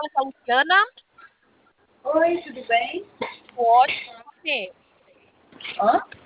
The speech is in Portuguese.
fala com a Luciana. Oi, tudo bem? Ótimo, você. Hã?